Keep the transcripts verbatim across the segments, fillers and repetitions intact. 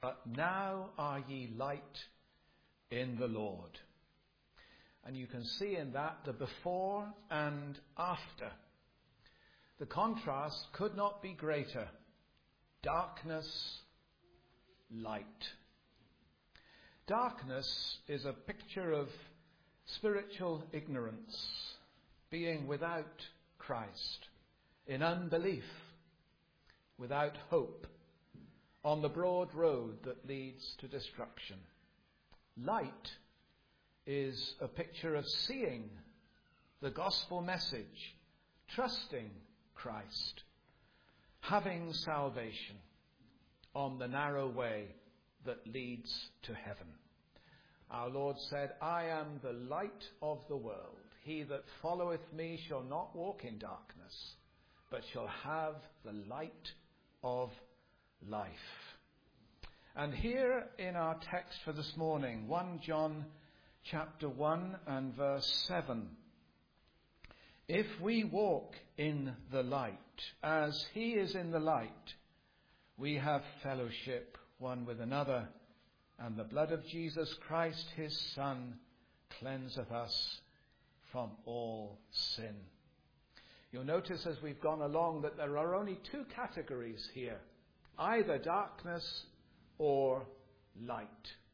But now are ye light in the Lord. And you can see in that the before and after. The contrast could not be greater. Darkness, light. Darkness is a picture of spiritual ignorance, being without Christ, in unbelief, without hope, on the broad road that leads to destruction. Light is a picture of seeing the gospel message, trusting Christ, having salvation on the narrow way that leads to heaven. Our Lord said, I am the light of the world. He that followeth me shall not walk in darkness, but shall have the light of life. And here in our text for this morning, First John chapter one and verse seven. If we walk in the light, as he is in the light, we have fellowship one with another, and the blood of Jesus Christ, his Son, cleanseth us from all sin. You'll notice as we've gone along that there are only two categories here, either darkness or light.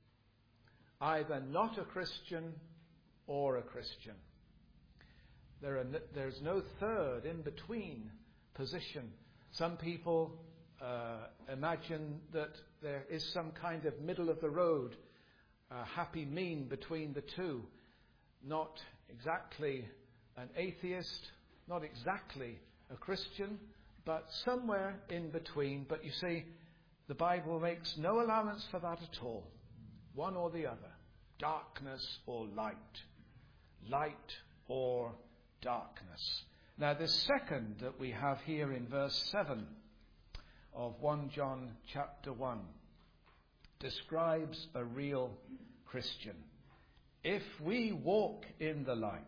Either not a Christian or a Christian. There are no, there's no third in between position. Some people uh, imagine that there is some kind of middle of the road, a happy mean between the two. Not exactly an atheist, not exactly a Christian, but somewhere in between. But you see, the Bible makes no allowance for that at all. One or the other. Darkness or light. Light or darkness. Now the second that we have here in verse seven of First John chapter one describes a real Christian. If we walk in the light,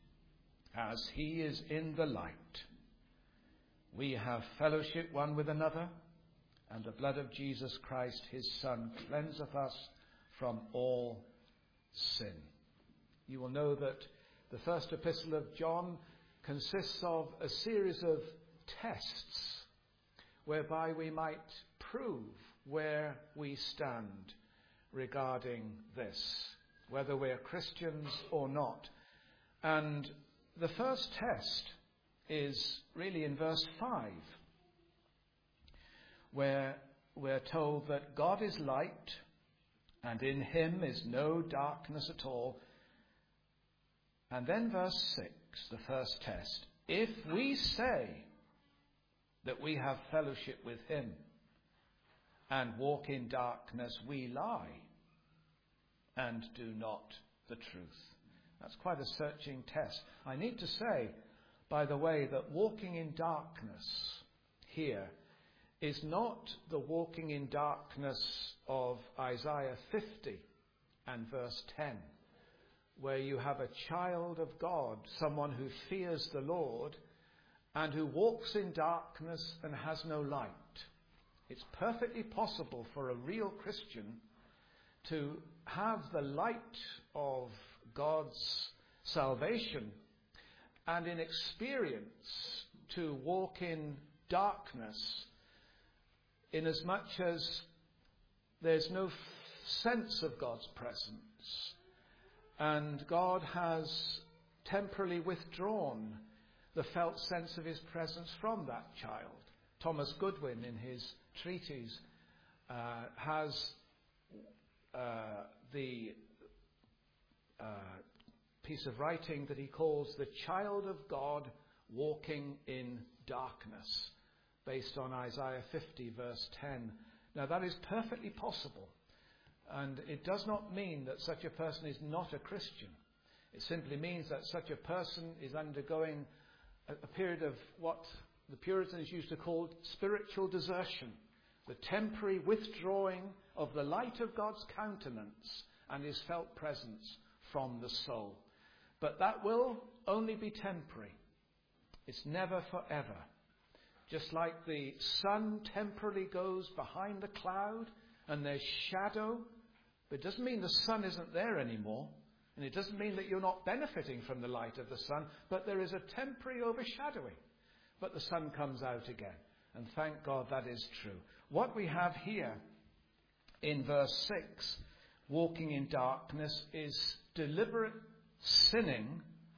as he is in the light, we have fellowship one with another, and the blood of Jesus Christ, his Son, cleanseth us from all sin. You will know that the first epistle of John consists of a series of tests whereby we might prove where we stand regarding this, whether we're Christians or not. And the first test is really in verse five, where we're told that God is light, and in him is no darkness at all. And then verse six, the first test. If we say that we have fellowship with him and walk in darkness, we lie and do not the truth. That's quite a searching test. I need to say, by the way, that walking in darkness here is not the walking in darkness of Isaiah fifty and verse ten, where you have a child of God, someone who fears the Lord, and who walks in darkness and has no light. It's perfectly possible for a real Christian to have the light of God's salvation and in experience to walk in darkness, inasmuch as there's no f- sense of God's presence, and God has temporarily withdrawn the felt sense of his presence from that child. Thomas Goodwin, in his treatise, uh, has uh, the uh, piece of writing that he calls The Child of God Walking in Darkness, based on Isaiah fifty verse ten. Now that is perfectly possible, and it does not mean that such a person is not a Christian. It simply means that such a person is undergoing a, a period of what the Puritans used to call spiritual desertion, the temporary withdrawing of the light of God's countenance and his felt presence from the soul. But that will only be temporary. It's never forever. Just like the sun temporarily goes behind the cloud and there's shadow. But it doesn't mean the sun isn't there anymore. And it doesn't mean that you're not benefiting from the light of the sun. But there is a temporary overshadowing. But the sun comes out again. And thank God that is true. What we have here in verse six, walking in darkness, is deliberate sinning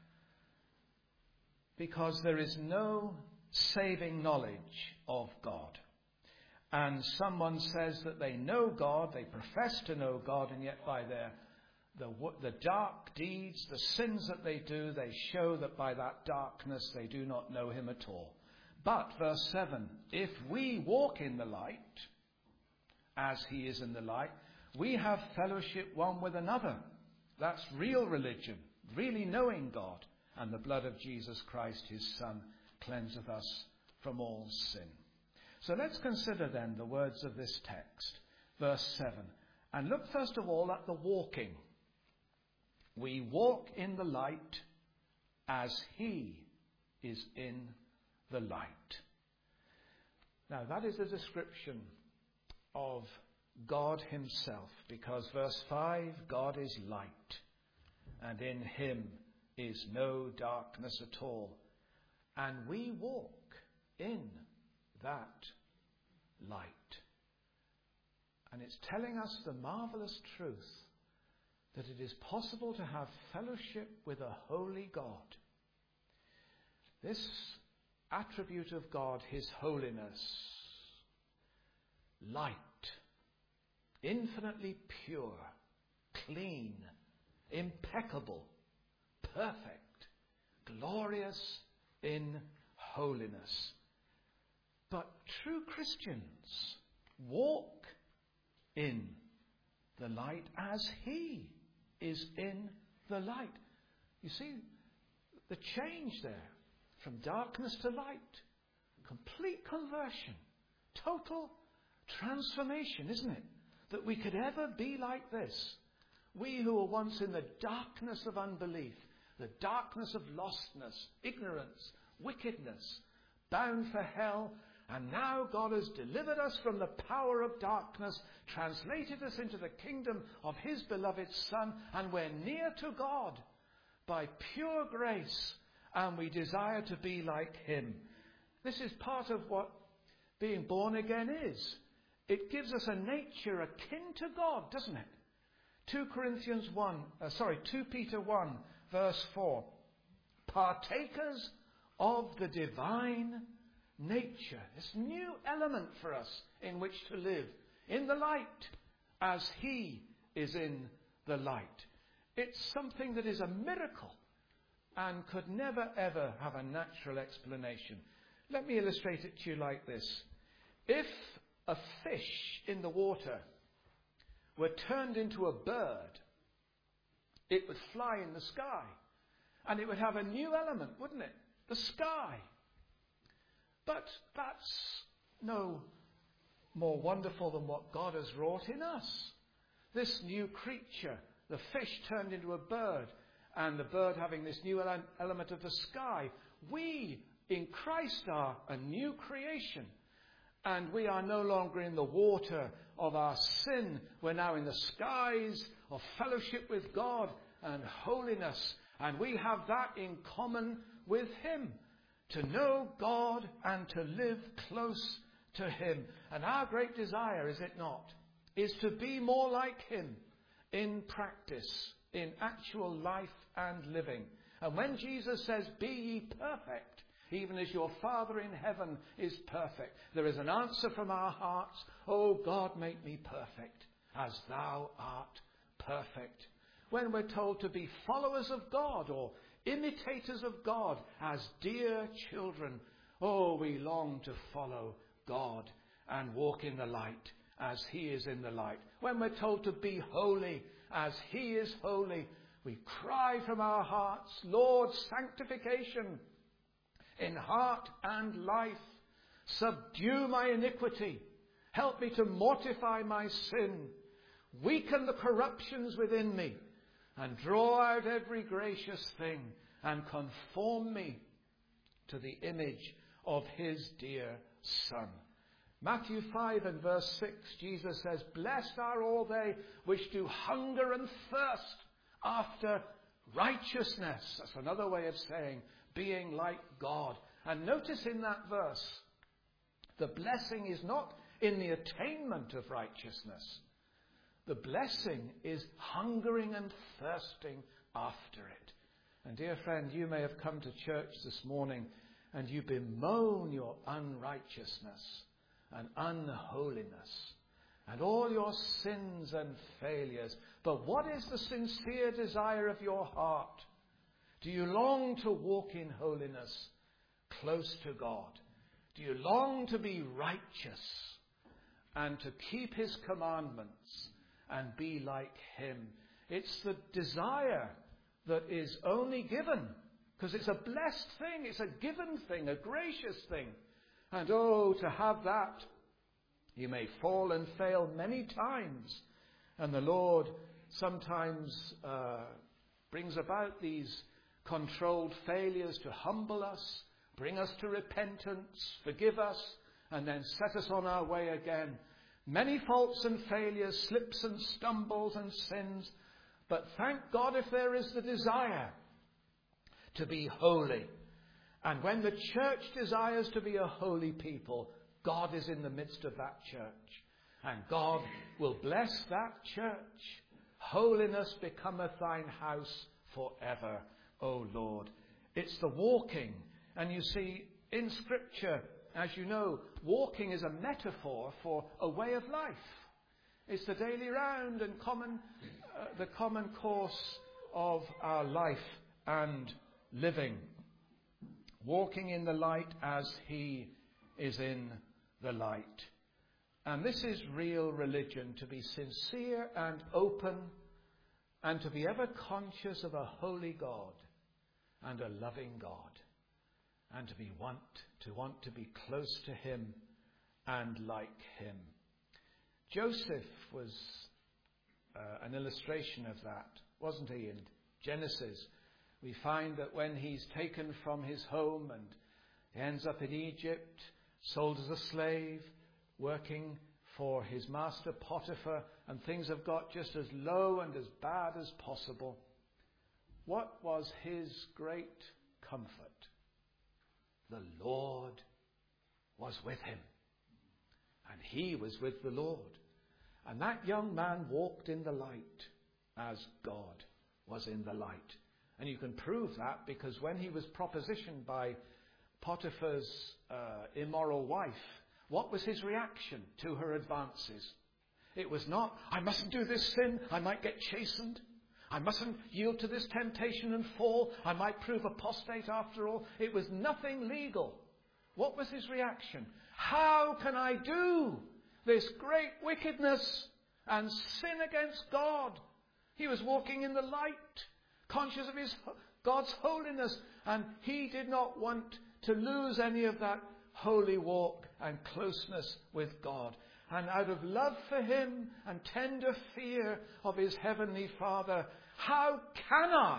because there is no saving knowledge of God. And someone says that they know God, they profess to know God, and yet by their the, the dark deeds, the sins that they do, they show that by that darkness they do not know him at all. But, verse seven, if we walk in the light, as he is in the light, we have fellowship one with another. That's real religion, really knowing God. And the blood of Jesus Christ, his Son, cleanseth us from all sin. So let's consider then the words of this text, verse seven. And look first of all at the walking. We walk in the light as he is in the light. Now that is a description of God himself, because verse five, God is light, and in him is no darkness at all. And we walk in that light. And it's telling us the marvelous truth that it is possible to have fellowship with a holy God. This attribute of God, his holiness, light, infinitely pure, clean, impeccable, perfect, glorious in holiness. But true Christians walk in the light as he is in the light. You see the change there from darkness to light. Complete conversion. Total transformation, isn't it? That we could ever be like this. We who were once in the darkness of unbelief, the darkness of lostness, ignorance, wickedness, bound for hell, and now God has delivered us from the power of darkness, translated us into the kingdom of his beloved Son, and we're near to God by pure grace, and we desire to be like him. This is part of what being born again is. It gives us a nature akin to God, doesn't it? two Corinthians one, uh, sorry, two Peter one, verse four. Partakers of the divine nature. This new element for us in which to live. In the light, as he is in the light. It's something that is a miracle and could never ever have a natural explanation. Let me illustrate it to you like this. If a fish in the water were turned into a bird, it would fly in the sky. And it would have a new element, wouldn't it? The sky. But that's no more wonderful than what God has wrought in us. This new creature, the fish turned into a bird, and the bird having this new ele- element of the sky. We in Christ are a new creation. And we are no longer in the water of our sin. We're now in the skies of fellowship with God and holiness. And we have that in common with him. To know God and to live close to him. And our great desire, is it not, is to be more like him in practice, in actual life and living. And when Jesus says, be ye perfect, even as your Father in heaven is perfect, there is an answer from our hearts. Oh God, make me perfect as thou art perfect. When we're told to be followers of God or imitators of God as dear children, oh, we long to follow God and walk in the light as he is in the light. When we're told to be holy as he is holy, we cry from our hearts, Lord, sanctification in heart and life. Subdue my iniquity. Help me to mortify my sin. Weaken the corruptions within me. And draw out every gracious thing. And conform me to the image of his dear Son. Matthew five and verse six, Jesus says, "Blessed are all they which do hunger and thirst after righteousness." That's another way of saying being like God. And notice in that verse, the blessing is not in the attainment of righteousness. The blessing is hungering and thirsting after it. And dear friend, you may have come to church this morning and you bemoan your unrighteousness and unholiness and all your sins and failures. But what is the sincere desire of your heart? Do you long to walk in holiness close to God? Do you long to be righteous and to keep his commandments and be like him? It's the desire that is only given, because it's a blessed thing, it's a given thing, a gracious thing. And oh, to have that, you may fall and fail many times. And the Lord sometimes uh, brings about these controlled failures to humble us, bring us to repentance, forgive us, and then set us on our way again. Many faults and failures, slips and stumbles and sins. But thank God if there is the desire to be holy. And when the church desires to be a holy people, God is in the midst of that church. And God will bless that church. Holiness becometh thine house forever, O Lord. It's the walking. And you see, in Scripture, as you know, walking is a metaphor for a way of life. It's the daily round and common, uh, the common course of our life and living. Walking in the light as he is in the light. And this is real religion, to be sincere and open and to be ever conscious of a holy God and a loving God. And to be want to want to be close to him and like him. Joseph was uh, an illustration of that, wasn't he? In Genesis, we find that when he's taken from his home and he ends up in Egypt, sold as a slave, working for his master Potiphar, and things have got just as low and as bad as possible. What was his great comfort? The Lord was with him, and he was with the Lord. And that young man walked in the light as God was in the light. And you can prove that because when he was propositioned by Potiphar's uh, immoral wife, what was his reaction to her advances? It was not, I mustn't do this sin, I might get chastened. I mustn't yield to this temptation and fall. I might prove apostate after all. It was nothing legal. What was his reaction? How can I do this great wickedness and sin against God? He was walking in the light, conscious of his God's holiness, and he did not want to lose any of that holy walk and closeness with God. And out of love for him and tender fear of his heavenly Father, how can I?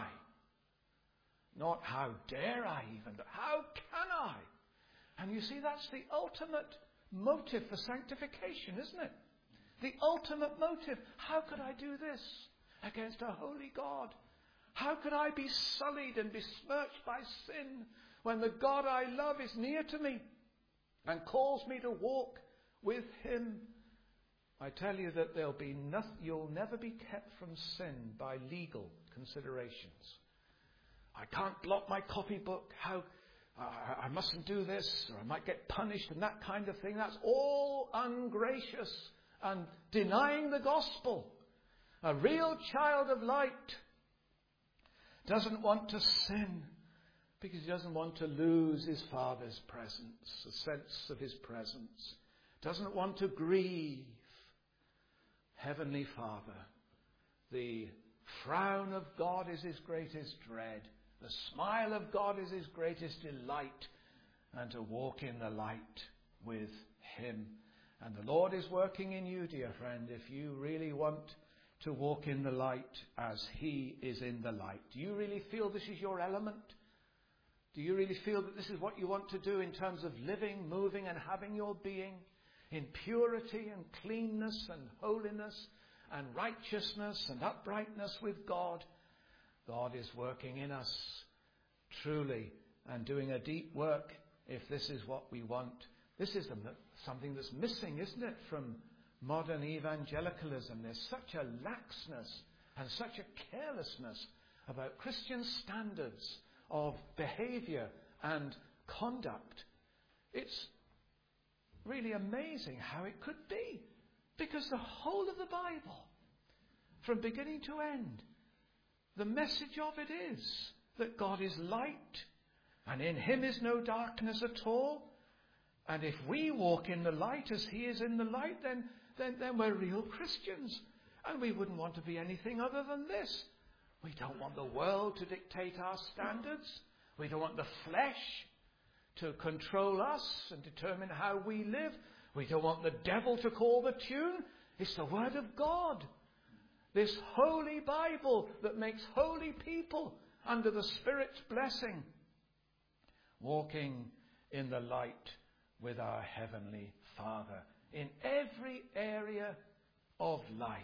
Not how dare I even, but how can I? And you see, that's the ultimate motive for sanctification, isn't it? The ultimate motive. How could I do this against a holy God? How could I be sullied and besmirched by sin when the God I love is near to me and calls me to walk with him? I tell you that there'll be nothing, you'll never be kept from sin by legal considerations. I can't blot my copybook. How uh, I mustn't do this, or I might get punished, and that kind of thing. That's all ungracious and denying the gospel. A real child of light doesn't want to sin because he doesn't want to lose his Father's presence, the sense of his presence. Doesn't want to grieve Heavenly Father. The frown of God is his greatest dread. The smile of God is his greatest delight. And to walk in the light with him. And the Lord is working in you, dear friend, if you really want to walk in the light as he is in the light. Do you really feel this is your element? Do you really feel that this is what you want to do in terms of living, moving, and having your being? in purity and cleanness and holiness and righteousness and uprightness with God, God is working in us truly and doing a deep work if this is what we want. This is something that's missing, isn't it, from modern evangelicalism? There's such a laxness and such a carelessness about Christian standards of behavior and conduct. It's really amazing how it could be, because the whole of the Bible, from beginning to end, the message of it is that God is light, and in him is no darkness at all. And if we walk in the light as he is in the light, then, then, then we're real Christians. And we wouldn't want to be anything other than this. We don't want the world to dictate our standards. We don't want the flesh to control us and determine how we live. We don't want the devil to call the tune. It's the Word of God. This holy Bible that makes holy people under the Spirit's blessing, walking in the light with our Heavenly Father in every area of life.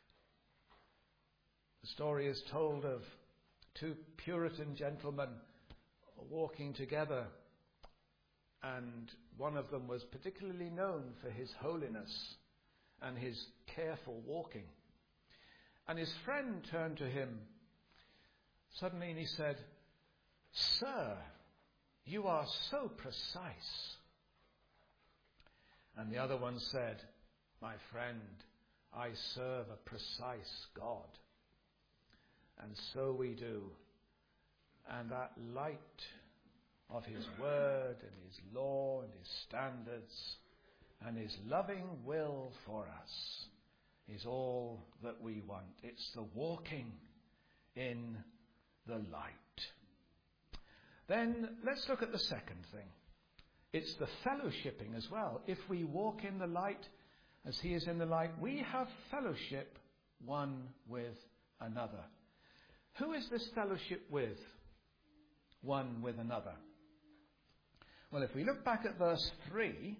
The story is told of two Puritan gentlemen walking together, and one of them was particularly known for his holiness and his careful walking. And his friend turned to him suddenly and he said, "Sir, you are so precise." And the other one said, "My friend, I serve a precise God." And so we do. And that light of his word and his law and his standards and his loving will for us is all that we want. It's the walking in the light. Then let's look at the second thing. It's the fellowshipping as well. If we walk in the light as he is in the light, we have fellowship one with another. Who is this fellowship with? One with another. Well, if we look back at verse three,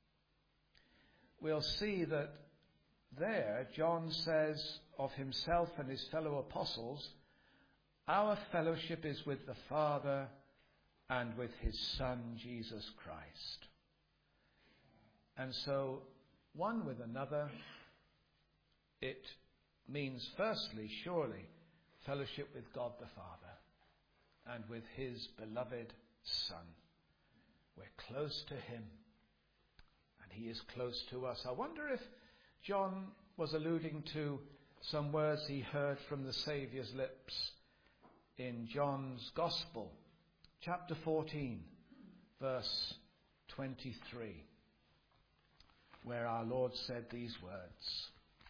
we'll see that there John says of himself and his fellow apostles, our fellowship is with the Father and with his Son, Jesus Christ. And so, one with another, it means firstly, surely, fellowship with God the Father and with his beloved Son. We're close to him and he is close to us. I wonder if John was alluding to some words he heard from the Saviour's lips in John's Gospel, chapter fourteen, verse twenty-three, where our Lord said these words: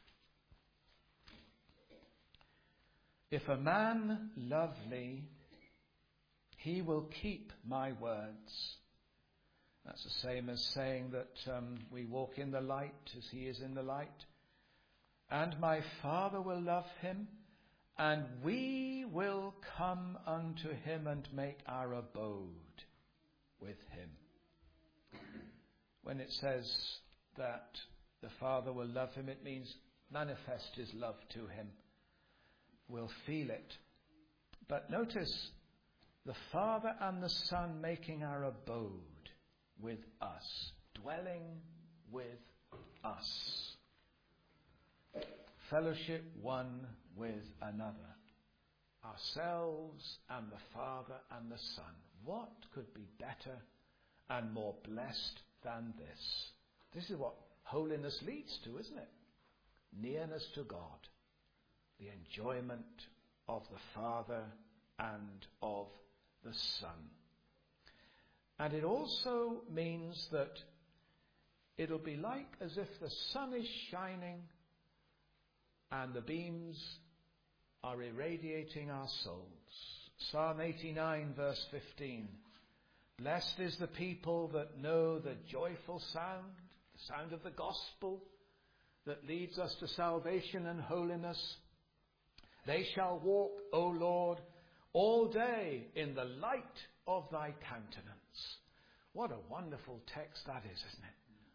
"If a man love me, he will keep my words." That's the same as saying that um, we walk in the light as he is in the light. "And my Father will love him, and we will come unto him and make our abode with him." When it says that the Father will love him, it means manifest his love to him. We'll feel it. But notice the Father and the Son making our abode with us, dwelling with us. Fellowship one with another. Ourselves and the Father and the Son. What could be better and more blessed than this? This is what holiness leads to, isn't it? Nearness to God. The enjoyment of the Father and of the Son. And it also means that it'll be like as if the sun is shining and the beams are irradiating our souls. Psalm eighty-nine, verse fifteen. "Blessed is the people that know the joyful sound, the sound of the gospel that leads us to salvation and holiness. They shall walk, O Lord, all day in the light of thy countenance." What a wonderful text that is, isn't it?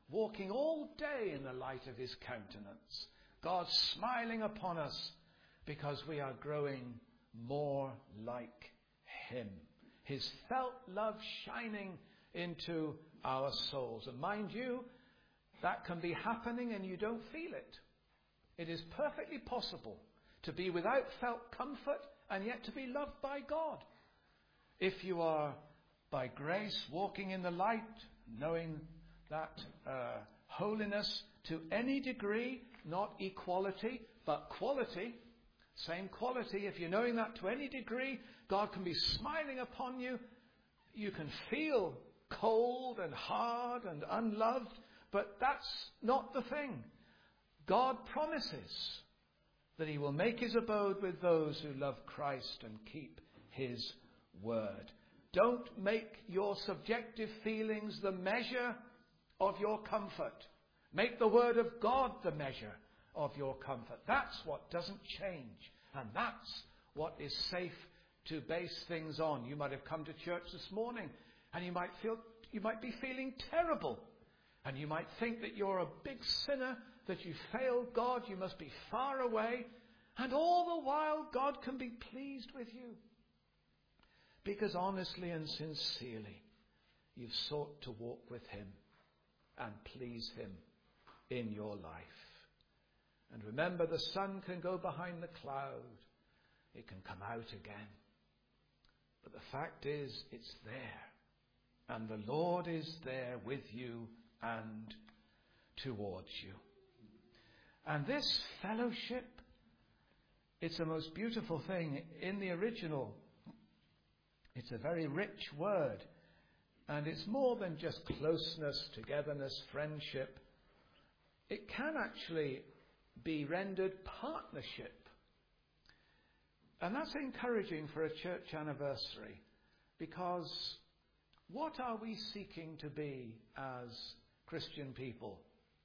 walking all day in the light of his countenance. God smiling upon us because we are growing more like him. His felt love shining into our souls. And mind you, that can be happening and you don't feel it. It is perfectly possible to be without felt comfort and yet to be loved by God. If you are by grace walking in the light, knowing that uh, holiness to any degree, not equality, but quality, same quality, if you're knowing that to any degree, God can be smiling upon you. You can feel cold and hard and unloved, but that's not the thing. God promises that he will make his abode with those who love Christ and keep his word. Don't make your subjective feelings the measure of your comfort. Make the word of God the measure of your comfort. That's what doesn't change. And that's what is safe to base things on. You might have come to church this morning and you might feel, you might be feeling terrible. And you might think that you're a big sinner, that you failed God, you must be far away. And all the while God can be pleased with you. Because honestly and sincerely, you've sought to walk with him and please him in your life. And remember, the sun can go behind the cloud. It can come out again. But the fact is, it's there. And the Lord is there with you and towards you. And this fellowship, it's a most beautiful thing. In the original, it's a very rich word. And it's more than just closeness, togetherness, friendship. It can actually be rendered partnership. And that's encouraging for a church anniversary, because what are we seeking to be as Christian people?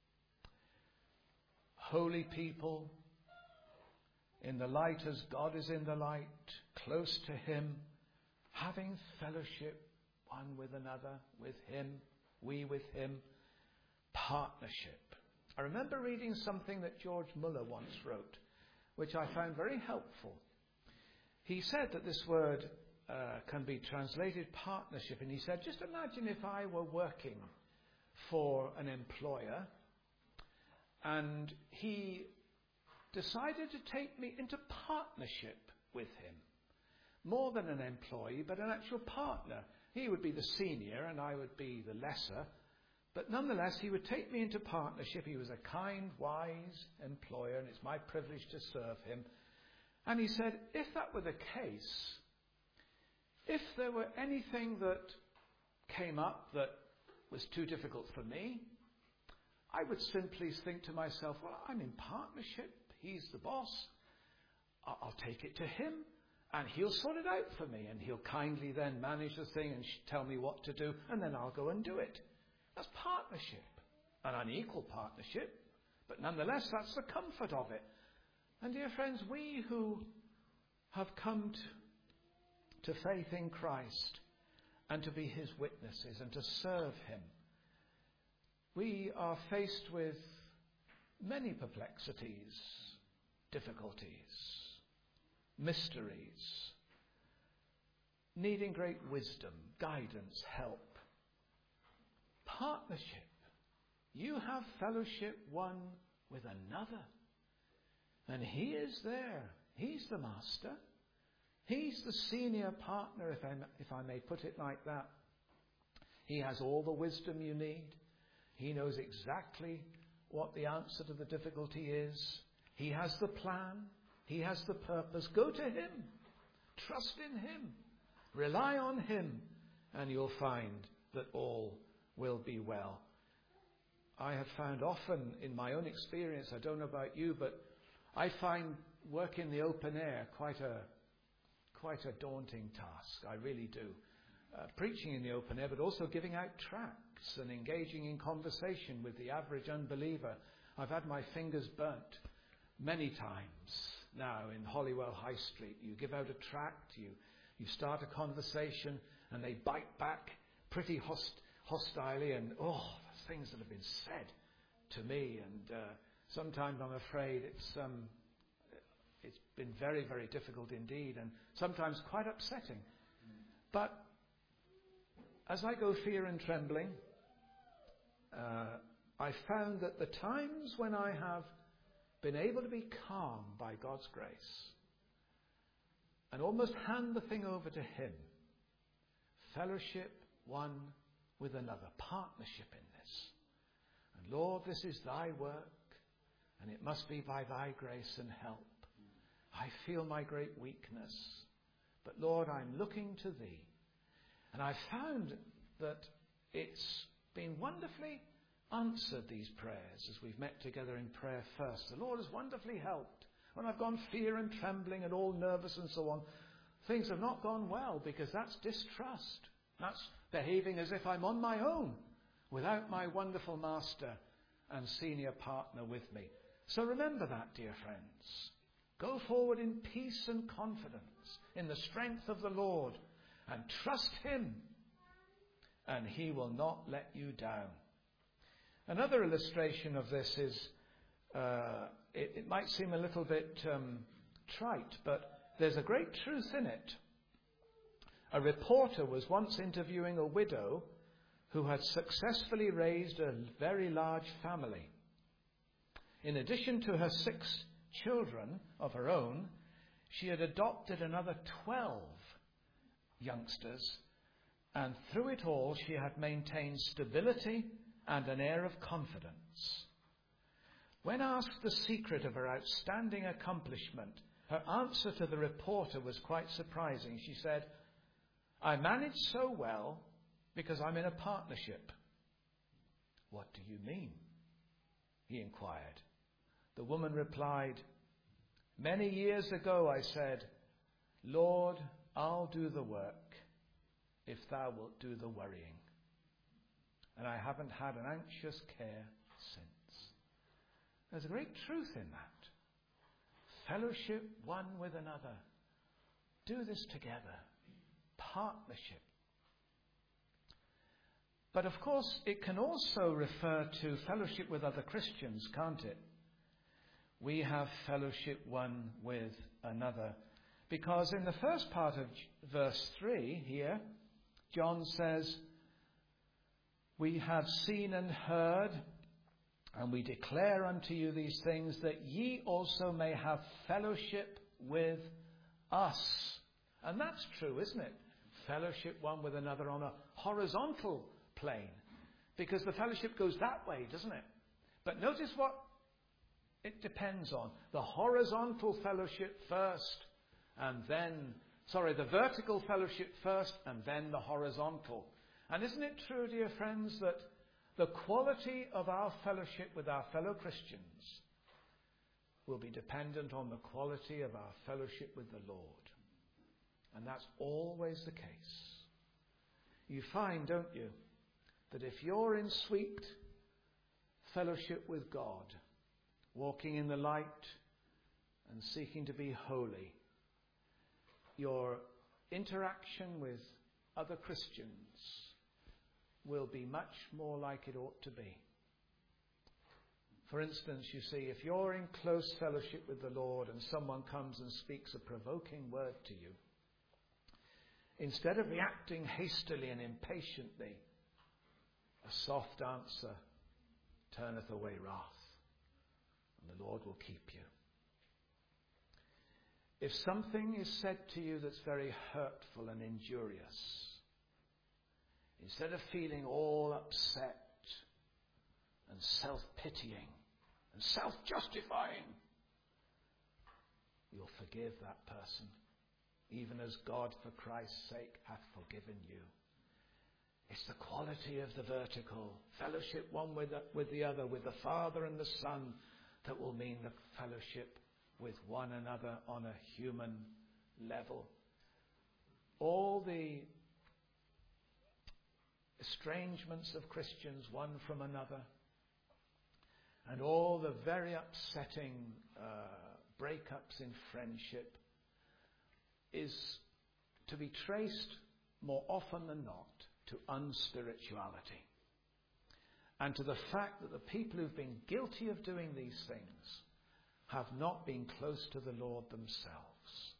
Holy people, in the light as God is in the light, close to him, having fellowship one with another, with him, we with him, partnership. I remember reading something that George Muller once wrote, which I found very helpful. He said that this word uh, can be translated partnership, and he said, just imagine if I were working for an employer and he decided to take me into partnership with him. More than an employee, but an actual partner. He would be the senior and I would be the lesser. But nonetheless, he would take me into partnership. He was a kind, wise employer, and it's my privilege to serve him. And he said, if that were the case, if there were anything that came up that was too difficult for me, I would simply think to myself, well, I'm in partnership. He's the boss. I'll take it to him, and he'll sort it out for me. And he'll kindly then manage the thing and tell me what to do, and then I'll go and do it. That's partnership, an unequal partnership, but nonetheless, that's the comfort of it. And dear friends, we who have come to, to faith in Christ and to be his witnesses and to serve him, we are faced with many perplexities, difficulties, mysteries, needing great wisdom, guidance, help. Partnership. You have fellowship one with another. And he is there. He's the master. He's the senior partner, if I, if I may put it like that. He has all the wisdom you need. He knows exactly what the answer to the difficulty is. He has the plan. He has the purpose. Go to him. Trust in him. Rely on him. And you'll find that all will be well. I have found often in my own experience, I don't know about you, but I find work in the open air quite a quite a daunting task. I really do. Uh, preaching in the open air, but also giving out tracts and engaging in conversation with the average unbeliever. I've had my fingers burnt many times now in Holywell High Street. You give out a tract, you, you start a conversation, and they bite back pretty host, hostilely, and oh, things that have been said to me, and uh, sometimes I'm afraid it's um, it's been very, very difficult indeed, and sometimes quite upsetting. But as I go fear and trembling, uh, I found that the times when I have been able to be calm by God's grace and almost hand the thing over to Him, fellowship one with another, partnership in this. And Lord, this is thy work, and it must be by thy grace and help. I feel my great weakness, but Lord, I'm looking to thee. And I found that it's been wonderfully answered, these prayers, as we've met together in prayer first. The Lord has wonderfully helped. When I've gone fear and trembling and all nervous and so on, things have not gone well, because that's distrust. That's behaving as if I'm on my own without my wonderful master and senior partner with me. So remember that, dear friends. Go forward in peace and confidence, in the strength of the Lord, and trust Him, and He will not let you down. Another illustration of this is, uh, it, it might seem a little bit um, trite, but there's a great truth in it. A reporter was once interviewing a widow who had successfully raised a very large family. In addition to her six children of her own, she had adopted another twelve youngsters, and through it all she had maintained stability and an air of confidence. When asked the secret of her outstanding accomplishment, her answer to the reporter was quite surprising. She said, "I manage so well because I'm in a partnership." "What do you mean?" he inquired. The woman replied, "Many years ago I said, 'Lord, I'll do the work if thou wilt do the worrying.' And I haven't had an anxious care since." There's a great truth in that. Fellowship one with another. Do this together. Partnership. But of course, it can also refer to fellowship with other Christians, can't it? We have fellowship one with another. Because in the first part of verse three here, John says, "We have seen and heard, and we declare unto you these things, that ye also may have fellowship with us." And that's true, isn't it? Fellowship one with another on a horizontal plane. Because the fellowship goes that way, doesn't it? But notice what it depends on. The horizontal fellowship first, and then, sorry, the vertical fellowship first, and then the horizontal. And isn't it true, dear friends, that the quality of our fellowship with our fellow Christians will be dependent on the quality of our fellowship with the Lord? And that's always the case. You find, don't you, that if you're in sweet fellowship with God, walking in the light and seeking to be holy, your interaction with other Christians will be much more like it ought to be. For instance, you see, if you're in close fellowship with the Lord and someone comes and speaks a provoking word to you, instead of reacting hastily and impatiently, a soft answer turneth away wrath, and the Lord will keep you. If something is said to you that's very hurtful and injurious, instead of feeling all upset and self-pitying and self-justifying, you'll forgive that person, even as God, for Christ's sake, hath forgiven you. It's the quality of the vertical fellowship one with the, with the other, with the Father and the Son, that will mean the fellowship with one another on a human level. All the estrangements of Christians one from another, and all the very upsetting uh, breakups in friendship, is to be traced more often than not to unspirituality. and to the fact that the people who've been guilty of doing these things have not been close to the Lord themselves.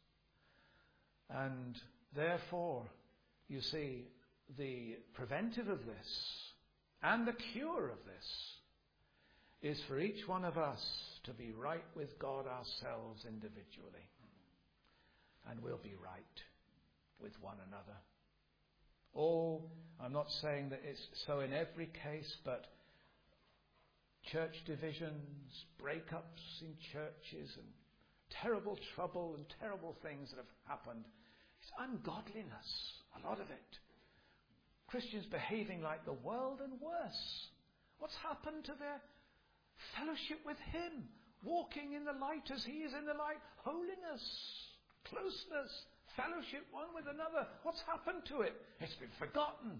And therefore, you see, the preventive of this and the cure of this is for each one of us to be right with God ourselves individually. And we'll be right with one another. Oh, I'm not saying that it's so in every case, but church divisions, breakups in churches, and terrible trouble and terrible things that have happened. It's ungodliness, a lot of it. Christians behaving like the world and worse. What's happened to their fellowship with Him? Walking in the light as He is in the light. Holiness, closeness, fellowship one with another. What's happened to it? It's been forgotten.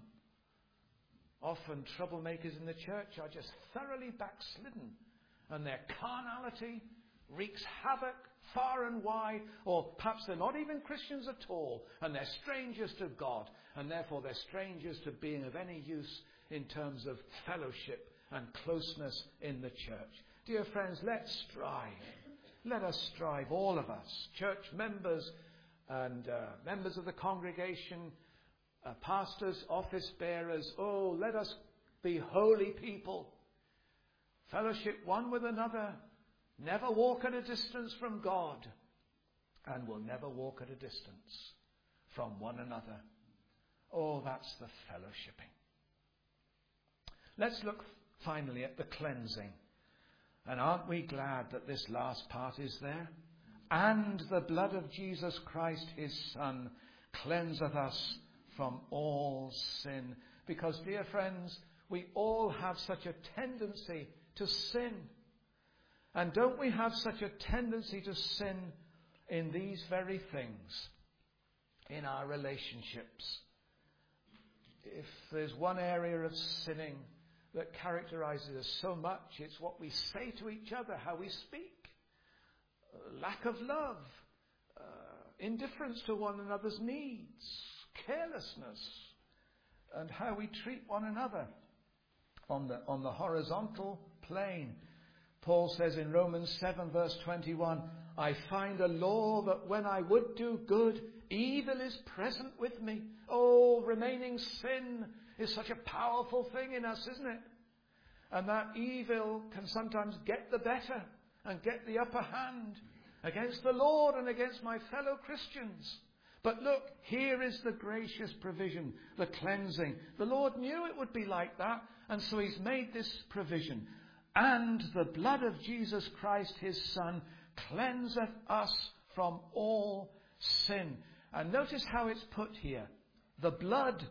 Often troublemakers in the church are just thoroughly backslidden, and their carnality wreaks havoc far and wide, or perhaps they're not even Christians at all, and they're strangers to God, and therefore they're strangers to being of any use in terms of fellowship and closeness in the church. Dear friends, let's strive. Let us strive, all of us, church members and uh, members of the congregation, uh, pastors, office bearers. Oh, let us be holy people. Fellowship one with another. Never walk at a distance from God, and will never walk at a distance from one another. Oh, that's the fellowshipping. Let's look finally at the cleansing. And aren't we glad that this last part is there? And the blood of Jesus Christ, His Son, cleanseth us from all sin. Because, dear friends, we all have such a tendency to sin. And don't we have such a tendency to sin in these very things, in our relationships? If there's one area of sinning that characterizes us so much, it's what we say to each other, how we speak, uh, lack of love, uh, indifference to one another's needs, carelessness, and how we treat one another on the on the horizontal plane. Paul says in Romans seven verse twenty-one, I find a law that when I would do good, evil is present with me. Oh, remaining sin is such a powerful thing in us, isn't it? And that evil can sometimes get the better and get the upper hand against the Lord and against my fellow Christians. But look, here is the gracious provision, the cleansing. The Lord knew it would be like that, and so He's made this provision. And the blood of Jesus Christ, His Son, cleanseth us from all sin. And notice how it's put here. The blood.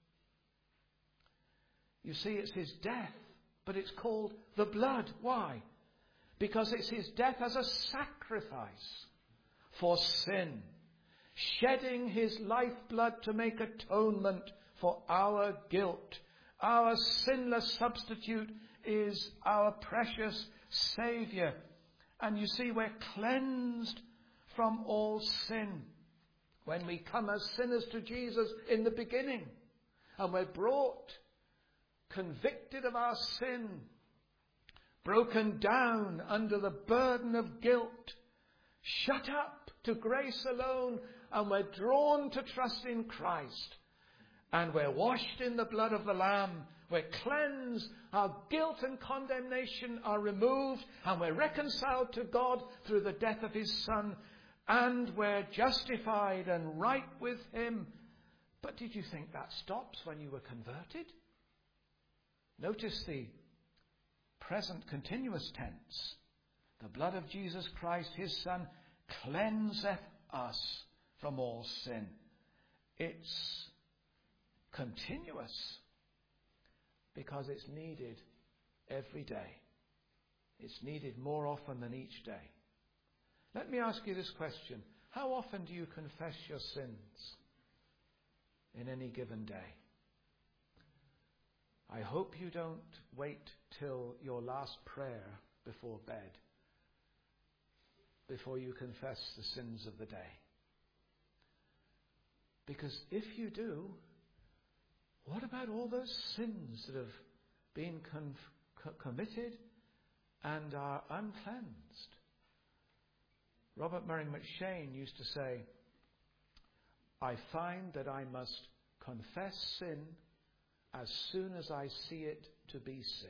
You see, it's His death, but it's called the blood. Why? Because it's His death as a sacrifice for sin. Shedding His lifeblood to make atonement for our guilt. Our sinless substitute is our precious Saviour. And you see, we're cleansed from all sin when we come as sinners to Jesus in the beginning, and we're brought convicted of our sin, broken down under the burden of guilt, shut up to grace alone, and we're drawn to trust in Christ, and we're washed in the blood of the Lamb. We're cleansed, our guilt and condemnation are removed, and we're reconciled to God through the death of His Son, and we're justified and right with Him. But did you think that stops when you were converted? Notice the present continuous tense. The blood of Jesus Christ, His Son, cleanseth us from all sin. It's continuous, because it's needed every day. It's needed more often than each day. Let me ask you this question. How often do you confess your sins in any given day? I hope you don't wait till your last prayer before bed before you confess the sins of the day. Because if you do, what about all those sins that have been con- co- committed and are uncleansed. Robert Murray McShane used to say, I find that I must confess sin as soon as I see it to be sin,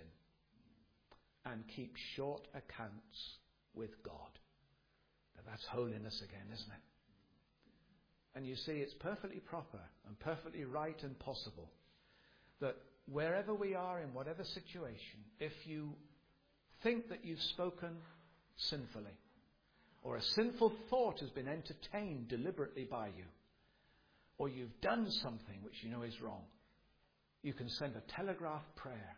and keep short accounts with God. Now that's holiness again, isn't it? And you see, it's perfectly proper and perfectly right and possible that wherever we are, in whatever situation, if you think that you've spoken sinfully, or a sinful thought has been entertained deliberately by you, or you've done something which you know is wrong, you can send a telegraph prayer.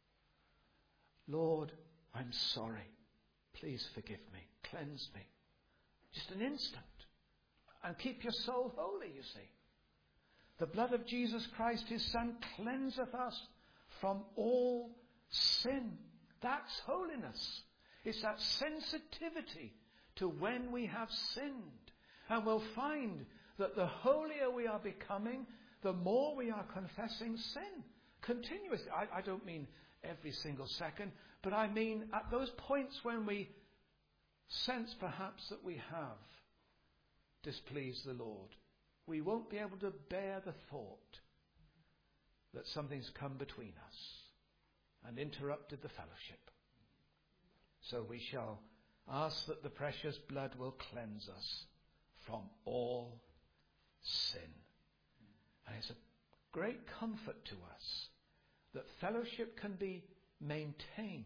Lord, I'm sorry. Please forgive me. Cleanse me. Just an instant. And keep your soul holy, you see. The blood of Jesus Christ, his Son, cleanseth us from all sin. That's holiness. It's that sensitivity to when we have sinned. And we'll find that the holier we are becoming, the more we are confessing sin continuously. I, I don't mean every single second, but I mean at those points when we sense perhaps that we have displeased the Lord, we won't be able to bear the thought that something's come between us and interrupted the fellowship. So we shall ask that the precious blood will cleanse us from all sin. And it's a great comfort to us that fellowship can be maintained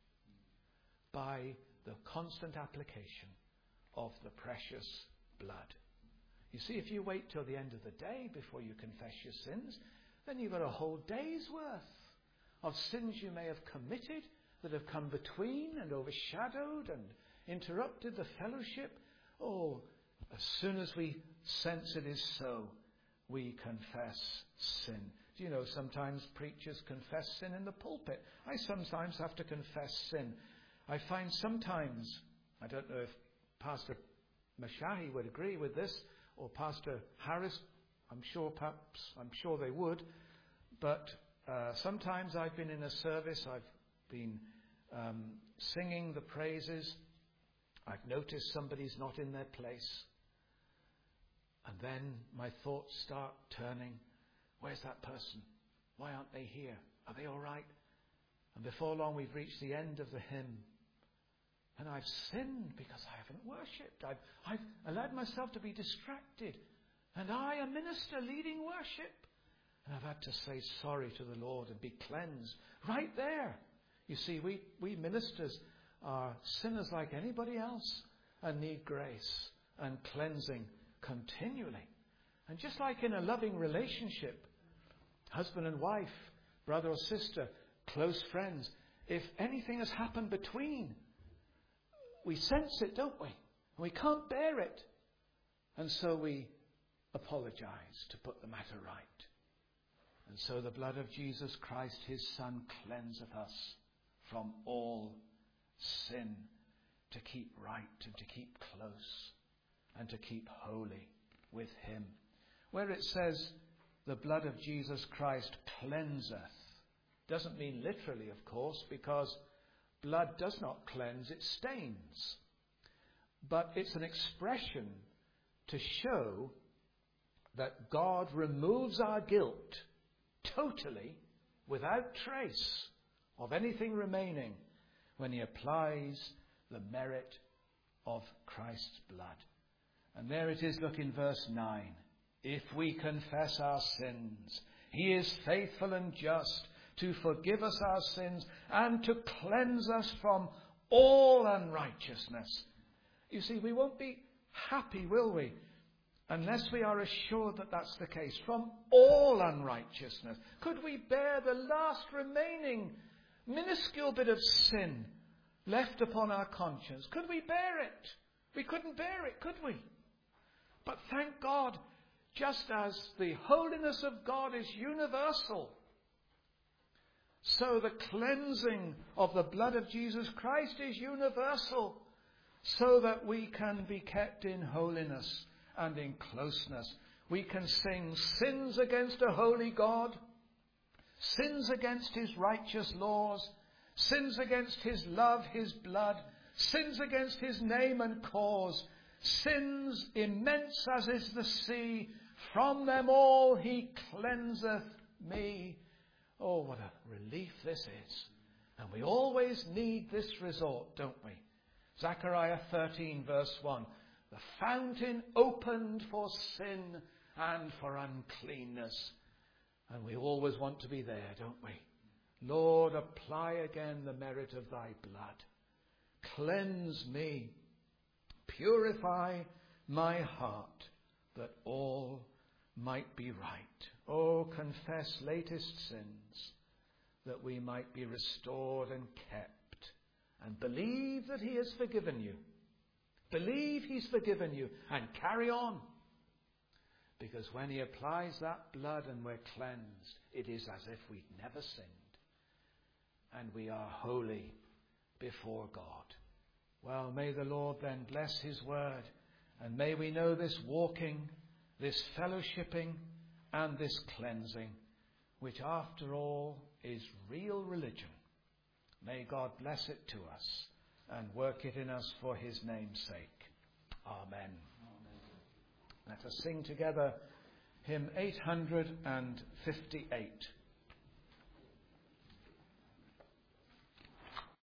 by the constant application of the precious blood. You see, if you wait till the end of the day before you confess your sins, then you've got a whole day's worth of sins you may have committed that have come between and overshadowed and interrupted the fellowship. Oh, as soon as we sense it is so, we confess sin. Do you know, sometimes preachers confess sin in the pulpit. I sometimes have to confess sin. I find sometimes, I don't know if Pastor Mashahi would agree with this, or Pastor Harris, I'm sure perhaps, I'm sure they would, but uh, sometimes I've been in a service, I've been um, singing the praises, I've noticed somebody's not in their place, and then my thoughts start turning. Where's that person? Why aren't they here? Are they all right? And before long we've reached the end of the hymn. And I've sinned because I haven't worshipped. I've, I've allowed myself to be distracted. And I, a minister leading worship. And I've had to say sorry to the Lord and be cleansed right there. You see, we, we ministers are sinners like anybody else and need grace and cleansing continually. And just like in a loving relationship, husband and wife, brother or sister, close friends, if anything has happened between, we sense it, don't we? We can't bear it. And so we apologize to put the matter right. And so the blood of Jesus Christ, his Son, cleanseth us from all sin, to keep right and to keep close and to keep holy with him. Where it says the blood of Jesus Christ cleanseth, doesn't mean literally, of course, because blood does not cleanse, it stains. But it's an expression to show that God removes our guilt totally, without trace of anything remaining, when he applies the merit of Christ's blood. And there it is, look in verse nine. If we confess our sins, he is faithful and just to forgive us our sins and to cleanse us from all unrighteousness. You see, we won't be happy, will we, unless we are assured that that's the case. From all unrighteousness. Could we bear the last remaining minuscule bit of sin left upon our conscience? Could we bear it? We couldn't bear it, could we? But thank God, just as the holiness of God is universal, so the cleansing of the blood of Jesus Christ is universal, so that we can be kept in holiness and in closeness. We can sing sins against a holy God, sins against his righteous laws, sins against his love, his blood, sins against his name and cause, sins immense as is the sea, from them all he cleanseth me. Oh, what a relief this is. And we always need this resort, don't we? Zechariah thirteen verse one. The fountain opened for sin and for uncleanness. And we always want to be there, don't we? Lord, apply again the merit of thy blood. Cleanse me. Purify my heart, that all might be right. Oh, confess latest sins, that we might be restored and kept. And believe that he has forgiven you. Believe he's forgiven you and carry on. Because when he applies that blood and we're cleansed, it is as if we'd never sinned. And we are holy before God. Well, may the Lord then bless his word. And may we know this walking, this fellowshipping, and this cleansing, which after all is real religion. May God bless it to us and work it in us for his name's sake. Amen. Amen. Let us sing together hymn eight hundred fifty-eight.